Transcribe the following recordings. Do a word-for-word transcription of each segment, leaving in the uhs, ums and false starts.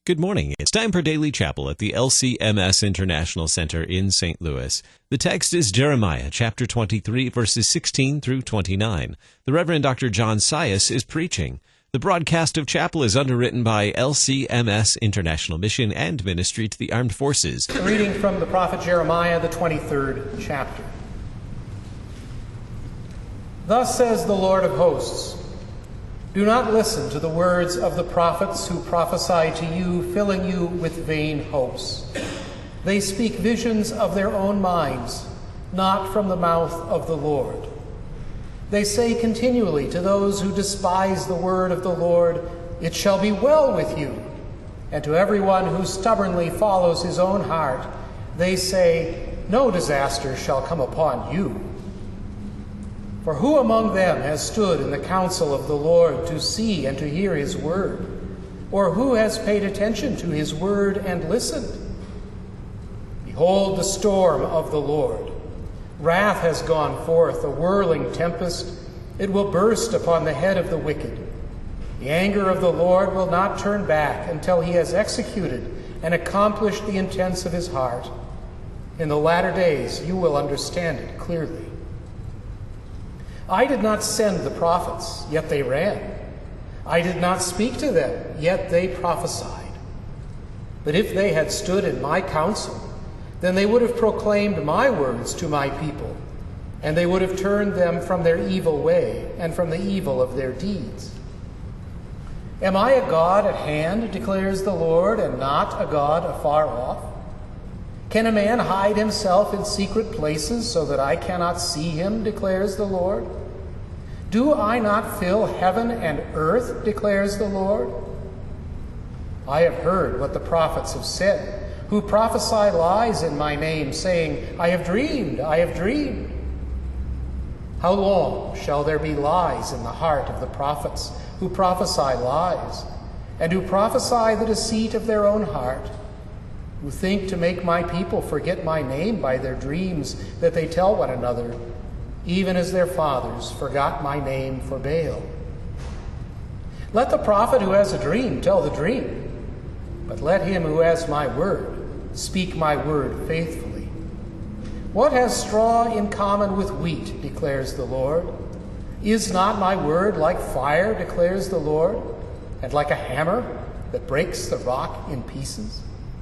Good morning. It's time for Daily Chapel at the L C M S International Center in Saint Louis. The text is Jeremiah chapter twenty-three, verses sixteen through twenty-nine. The Reverend Doctor John Sias is preaching. The broadcast of chapel is underwritten by L C M S International Mission and Ministry to the Armed Forces. A reading from the prophet Jeremiah, the twenty-third chapter. Thus says the Lord of hosts, do not listen to the words of the prophets who prophesy to you, filling you with vain hopes. They speak visions of their own minds, not from the mouth of the Lord. They say continually to those who despise the word of the Lord, it shall be well with you. And to everyone who stubbornly follows his own heart, they say, no disaster shall come upon you. For who among them has stood in the counsel of the Lord to see and to hear his word? Or who has paid attention to his word and listened? Behold the storm of the Lord. Wrath has gone forth, a whirling tempest. It will burst upon the head of the wicked. The anger of the Lord will not turn back until he has executed and accomplished the intents of his heart. In the latter days you will understand it clearly. I did not send the prophets, yet they ran. I did not speak to them, yet they prophesied. But if they had stood in my counsel, then they would have proclaimed my words to my people, and they would have turned them from their evil way and from the evil of their deeds. Am I a God at hand, declares the Lord, and not a God afar off? Can a man hide himself in secret places so that I cannot see him, declares the Lord? Do I not fill heaven and earth, declares the Lord? I have heard what the prophets have said, who prophesy lies in my name, saying, I have dreamed, I have dreamed. How long shall there be lies in the heart of the prophets, who prophesy lies, and who prophesy the deceit of their own heart? Who think to make my people forget my name by their dreams that they tell one another, even as their fathers forgot my name for Baal. Let the prophet who has a dream tell the dream, but let him who has my word speak my word faithfully. What has straw in common with wheat, declares the Lord? Is not my word like fire, declares the Lord, and like a hammer that breaks the rock in pieces?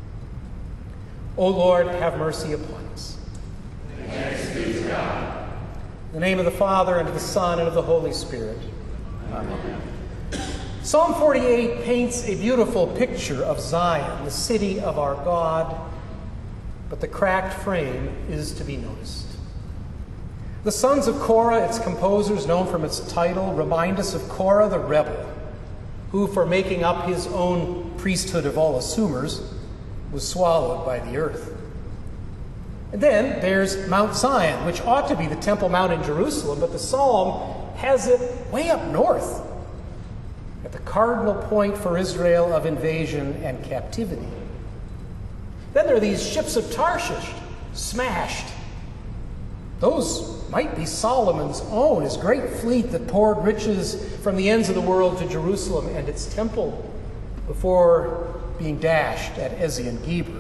O Lord, have mercy upon us. Thanks be to God. In the name of the Father, and of the Son, and of the Holy Spirit. Amen. Psalm forty-eight paints a beautiful picture of Zion, the city of our God, but the cracked frame is to be noticed. The sons of Korah, its composers, known from its title, remind us of Korah the rebel, who, for making up his own priesthood of all assumers, was swallowed by the earth. And then there's Mount Zion, which ought to be the Temple Mount in Jerusalem, but the psalm has it way up north, at the cardinal point for Israel of invasion and captivity. Then there are these ships of Tarshish, smashed. Those might be Solomon's own, his great fleet that poured riches from the ends of the world to Jerusalem and its temple before being dashed at Ezion Geber.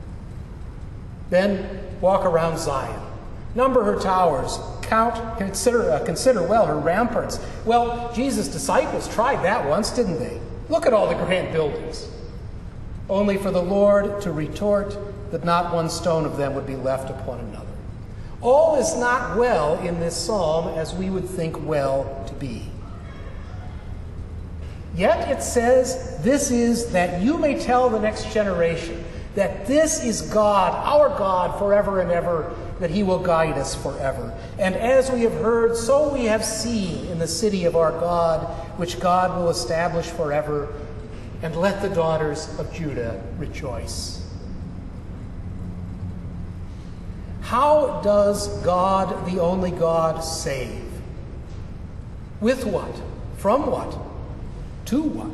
Then walk around Zion, number her towers, count, consider, uh, consider well her ramparts. Well, Jesus' disciples tried that once, didn't they? Look at all the grand buildings. Only for the Lord to retort that not one stone of them would be left upon another. All is not well in this psalm as we would think well to be. Yet it says, this is that you may tell the next generation that this is God, our God, forever and ever, that he will guide us forever. And as we have heard, so we have seen in the city of our God, which God will establish forever. And let the daughters of Judah rejoice. How does God, the only God, save? With what? From what? To what?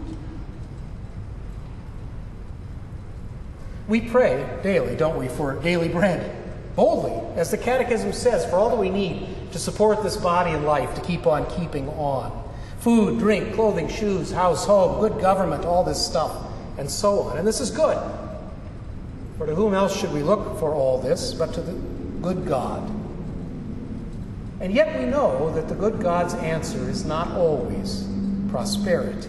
We pray daily, don't we, for daily bread, boldly, as the Catechism says, for all that we need to support this body and life, to keep on keeping on. Food, drink, clothing, shoes, house, home, good government, all this stuff. and so on. And this is good. For to whom else should we look for all this but to the good God? And yet we know that the good God's answer is not always prosperity.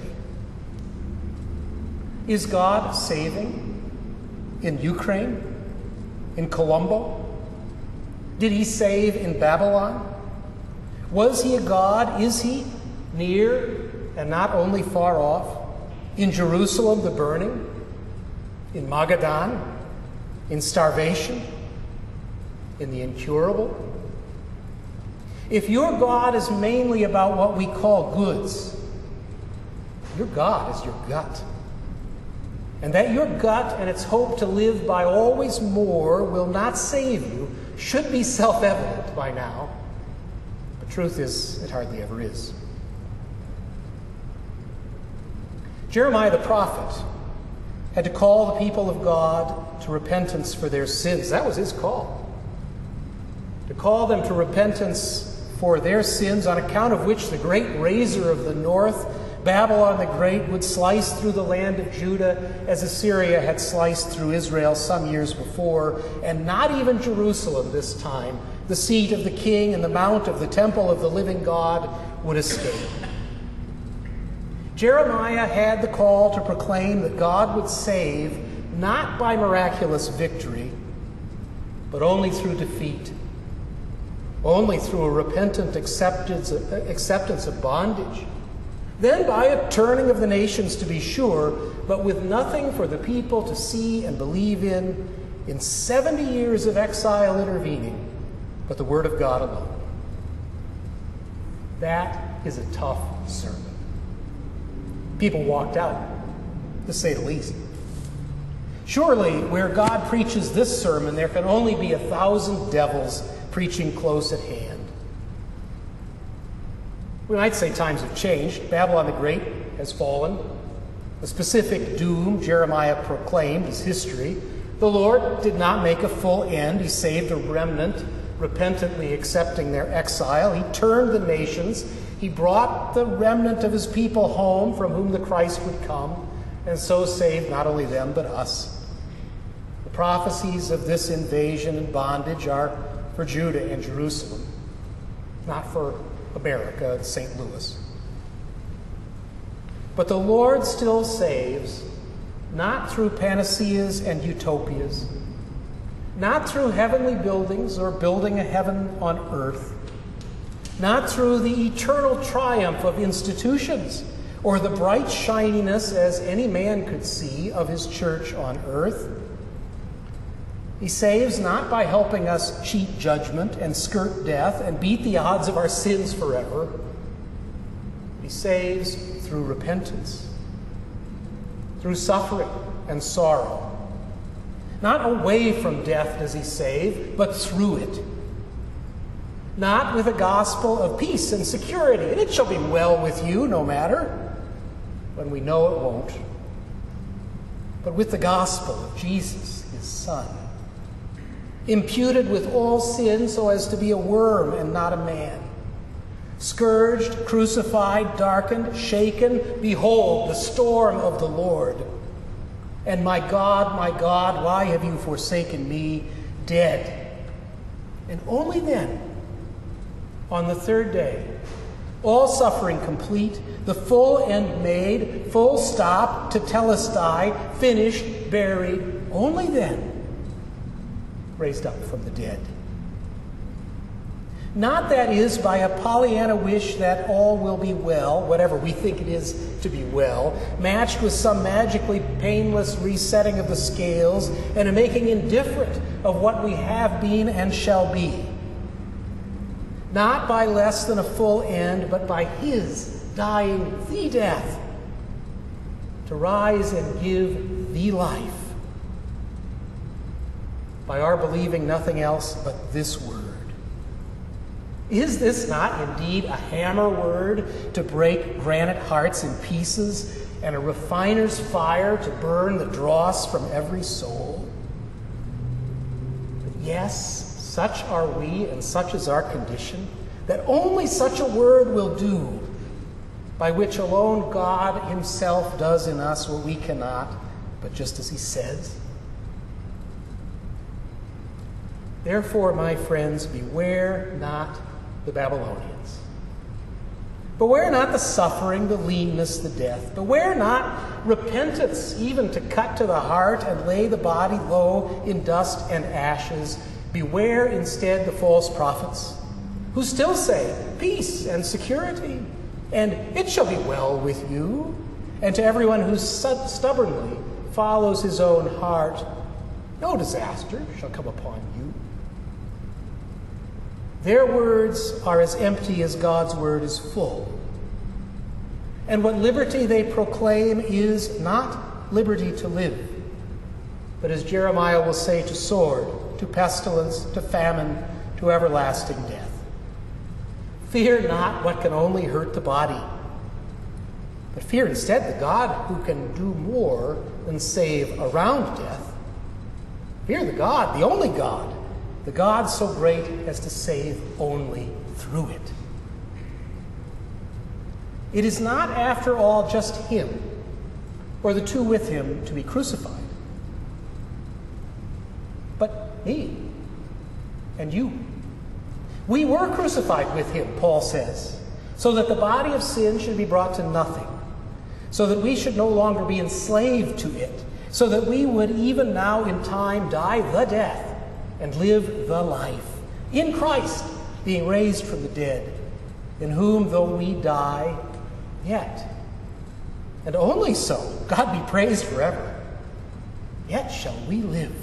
Is God saving in Ukraine? In Colombo? Did he save in Babylon? Was he a God? Is he near and not only far off? In Jerusalem, the burning? In Magadan? In starvation? In the incurable? If your God is mainly about what we call goods, your God is your gut. And that your gut and its hope to live by always more will not save you should be self-evident by now. The truth is, it hardly ever is. Jeremiah the prophet had to call the people of God to repentance for their sins. That was his call. To call them to repentance for their sins, on account of which the great razor of the north, Babylon the Great, would slice through the land of Judah as Assyria had sliced through Israel some years before, and not even Jerusalem this time, the seat of the king and the mount of the temple of the living God, would escape. Jeremiah had the call to proclaim that God would save not by miraculous victory, but only through defeat, only through a repentant acceptance, acceptance of bondage. Then by a turning of the nations, to be sure, but with nothing for the people to see and believe in, in seventy years of exile intervening, but the word of God alone. That is a tough sermon. People walked out, to say the least. Surely, where God preaches this sermon, there can only be a thousand devils preaching close at hand. We might say times have changed. Babylon the Great has fallen. The specific doom Jeremiah proclaimed is history. The Lord did not make a full end. He saved a remnant, repentantly accepting their exile. He turned the nations. He brought the remnant of his people home, from whom the Christ would come, and so saved not only them, but us. The prophecies of this invasion and bondage are for Judah and Jerusalem, not for America and Saint Louis. But the Lord still saves, not through panaceas and utopias, not through heavenly buildings or building a heaven on earth, not through the eternal triumph of institutions or the bright shininess, as any man could see, of his church on earth. He saves not by helping us cheat judgment and skirt death and beat the odds of our sins forever. He saves through repentance, through suffering and sorrow. Not away from death does he save, but through it. Not with a gospel of peace and security, and it shall be well with you no matter, when we know it won't. But with the gospel of Jesus, his Son, imputed with all sin so as to be a worm and not a man. Scourged, crucified, darkened, shaken, behold the storm of the Lord. And my God, my God, why have you forsaken me? Dead. And only then, on the third day, all suffering complete, the full end made, full stop, tetelestai, finished, buried, only then, raised up from the dead. Not, that is, by a Pollyanna wish that all will be well, whatever we think it is to be well, matched with some magically painless resetting of the scales and a making indifferent of what we have been and shall be. Not by less than a full end, but by his dying the death to rise and give the life. By our believing nothing else but this word. Is this not indeed a hammer word to break granite hearts in pieces and a refiner's fire to burn the dross from every soul? But yes, such are we and such is our condition, that only such a word will do, by which alone God himself does in us what we cannot, but just as he says. Therefore, my friends, beware not the Babylonians. Beware not the suffering, the leanness, the death. Beware not repentance, even to cut to the heart and lay the body low in dust and ashes. Beware instead the false prophets, who still say, peace and security, and it shall be well with you. And to everyone who stubbornly follows his own heart, no disaster shall come upon you. Their words are as empty as God's word is full. And what liberty they proclaim is not liberty to live, but as Jeremiah will say, to sword, to pestilence, to famine, to everlasting death. Fear not what can only hurt the body, but fear instead the God who can do more than save around death. Fear the God, the only God, the God so great as to save only through it. It is not, after all, just him, or the two with him, to be crucified, but me and you. We were crucified with him, Paul says, so that the body of sin should be brought to nothing, so that we should no longer be enslaved to it, so that we would even now in time die the death and live the life in Christ, being raised from the dead, in whom, though we die, yet, and only so, God be praised forever, yet shall we live.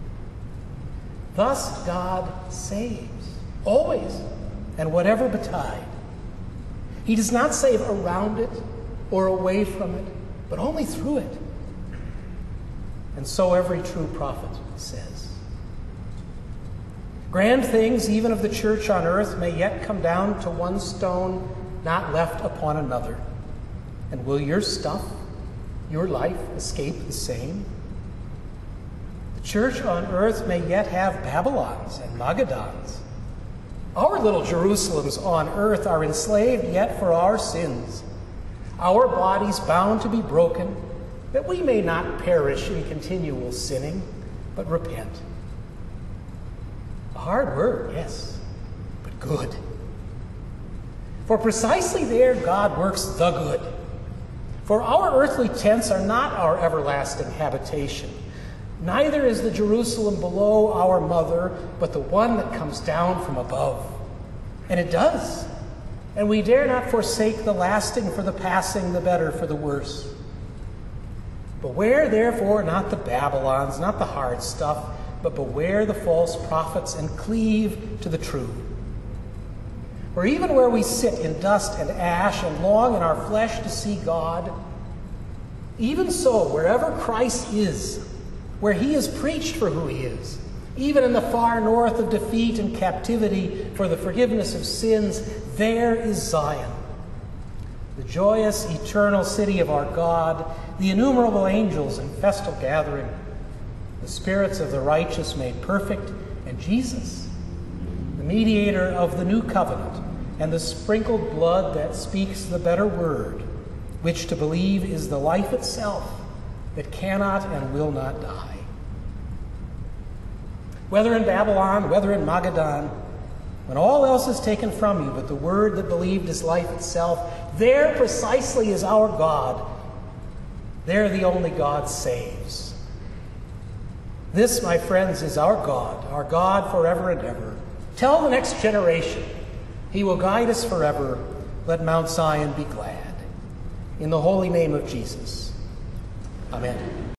Thus God saves, always, and whatever betide. He does not save around it or away from it, but only through it. And so every true prophet says. Grand things, even of the church on earth, may yet come down to one stone not left upon another. And will your stuff, your life, escape the same? The church on earth may yet have Babylons and Magadans. Our little Jerusalems on earth are enslaved yet for our sins, our bodies bound to be broken, that we may not perish in continual sinning, but repent. A hard word, yes, but good. For precisely there God works the good. For our earthly tents are not our everlasting habitation. Neither is the Jerusalem below our mother, but the one that comes down from above. And it does. And we dare not forsake the lasting for the passing, the better for the worse. Beware, therefore, not the Babylons, not the hard stuff, but beware the false prophets, and cleave to the true. For even where we sit in dust and ash and long in our flesh to see God, even so, wherever Christ is, where he is preached for who he is, even in the far north of defeat and captivity for the forgiveness of sins, there is Zion, the joyous, eternal city of our God, the innumerable angels in festal gathering, the spirits of the righteous made perfect, and Jesus, the mediator of the new covenant, and the sprinkled blood that speaks the better word, which to believe is the life itself that cannot and will not die. Whether in Babylon, whether in Magadan, when all else is taken from you but the word that believed is life itself, there precisely is our God. There the only God saves. This, my friends, is our God, our God forever and ever. Tell the next generation, he will guide us forever. Let Mount Zion be glad. In the holy name of Jesus. Amen.